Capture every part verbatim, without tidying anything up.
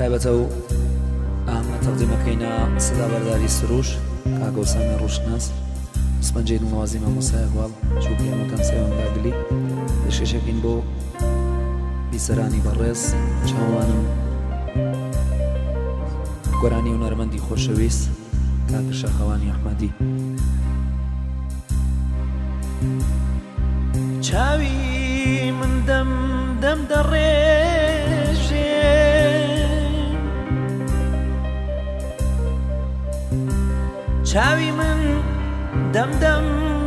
تایبەتە و ئەمە تەقدیمەکەینە سەدا بەرداری سروش کاگۆسامی ڕوشناس سپەنجەی نوازی مامۆسای هەواڵ چووکی هەمووتان سەیوەنداگلی دەشکێشەکەین بۆ بیسەرانی بەڕێز چاوانم گۆرانی و نەرمەندی خۆشەویست کاکە شەخەوانی ئەحمەدی. چاوی من دەم دەم دەڕێژێ چاوی من دەم دەم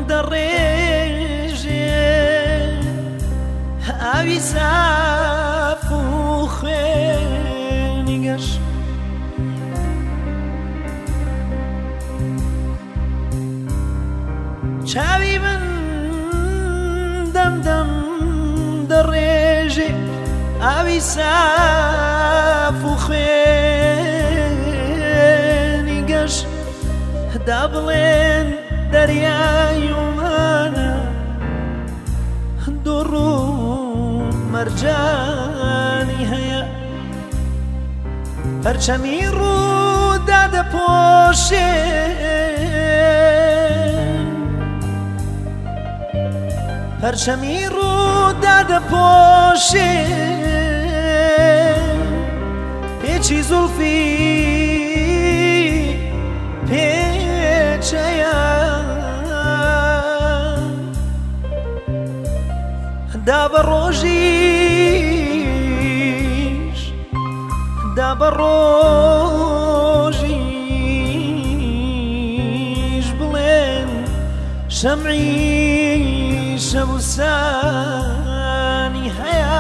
دەڕێژێ ئاوی ساف و خوێنی گەش چاوی من دەم دەم دەڕێژێ ئاوی ساف و خوێنی گەش دا بڵێن دەریای ومانە دوڕ و مەرجانی هەیە پەرچەمی ڕوودا دەپۆشێن پەرچەمی ڕوودا دەپۆشێن پێچی زولفی پێچەیە دا بە ڕۆژیش دا بە ڕۆژیش بڵێن شەمعی شەبوسانی هەیە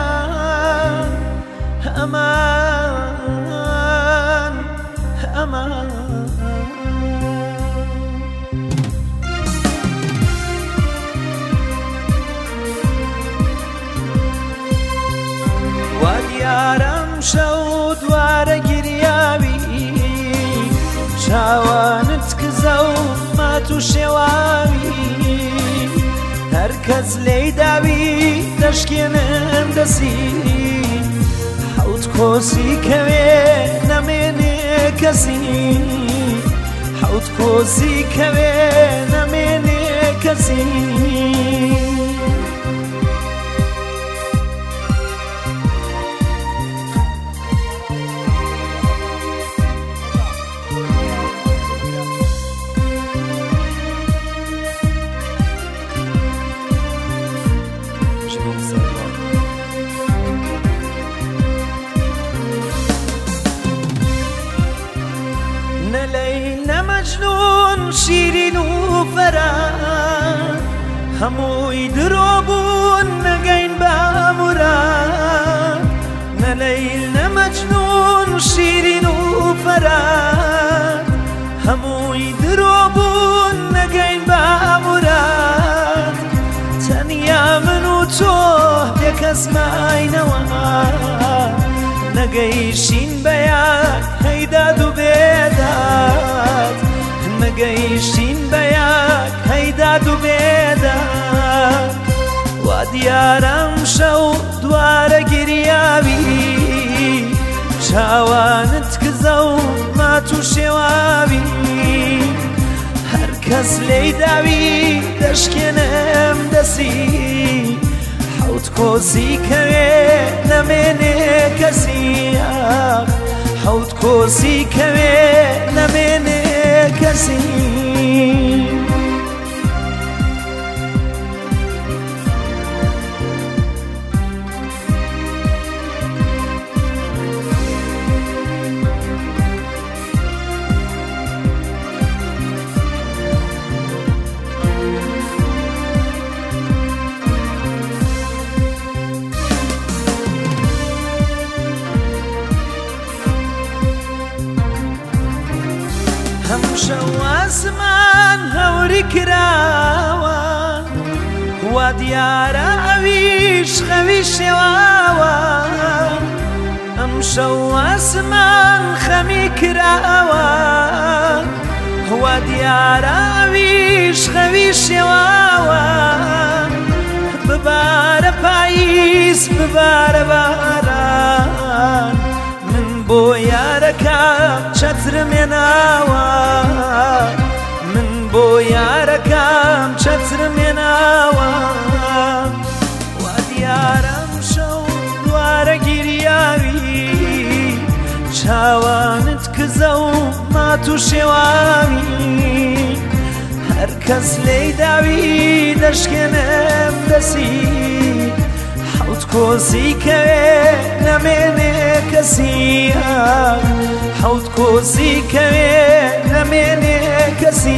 ئەمان ئەمان وا دیارەم شەو دوارە گریاوی چاوانت کزە و مات و شێواوی هەر کەس لێی داوی دەشکێنم دەسی حەوت کۆسی کەوێ نەمێنێ کەسی حەوت کۆسی کەوێ نەمێنێ کەسی نەلەیلە مەجنون شیرین و فەران هەمووی درۆ بوون نەگەین بە موراد نەلەیلە مەجنون شیرین و فەران هەمووی درۆ بوون نەگەین بە موراد تەنیا من و تۆ یەکەس ماینەوە نەگەیشتین بە یەک هەیداد و بێداد نەگەیشتین بە یەک هەیداد و بێداد وا دیارەم شەو دوارە گریاوی چاوانت کزە و مات و شێواوی هەر کەس لێی داوی دەشکێنم دەسی حەوت کۆسی کەوێ نەمێنێ کەسی حەوت کۆسی کەوێ نەمێنێ کەسی هەمشەو ئاسمان هەوری کراوە وا دیارە ئەویش خەوی شێواوە ئەمشەو ئاسمان خەمی کراوە وا دیارە ئەویش خەوی شێواوە ببارە پاییز ببارە باران من بۆ یارەکەم چەترم هێناوە من بۆ یارەکەم چەترم هێناوە وا دیارەم شەو دوارە گیریاوی چاوانت کزە و مات و شێواوی هەر کەس لێی داوی دەشکێنم دەسی حەوت کۆسی کەوێ نەمێنێ کەسی حەوت کۆسی کەوێ نەمێنێ کەسی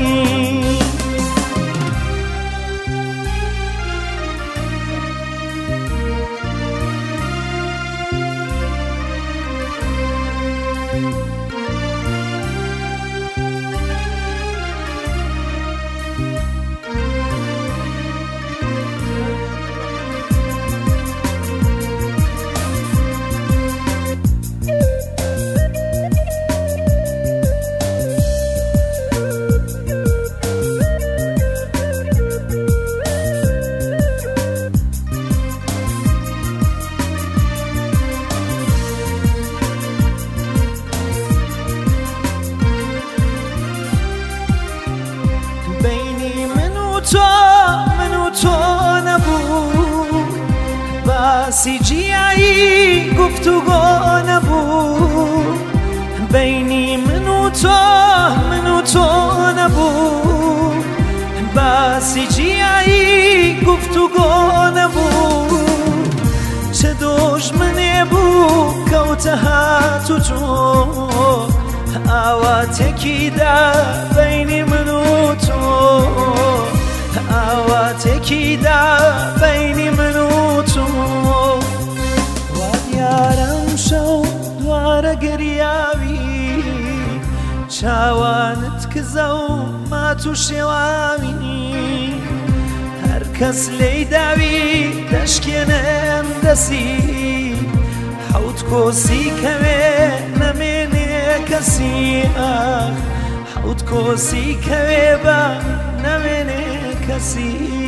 باسی جیایی گفتوگۆ نەبوو بینی من و تۆ من و تۆ نەبوو باسی جیایی گفتوگۆ نەبوو چه دۆژمنێ بوو کەوتە هات و تۆ ئاواتێکیدا بینی من و تۆ ئاواتێکیدا بینی من و تۆ وا دیارەم شەو دوارە گەریاوی چاوانت کزە و مات و شێواوی هەر کەس لێی داوی دەشکێنم دەسی حەوت کۆسی کەوێ نەمێنێ کەسی حەوت کۆسی کەوێ بە نەمێنێ کەسی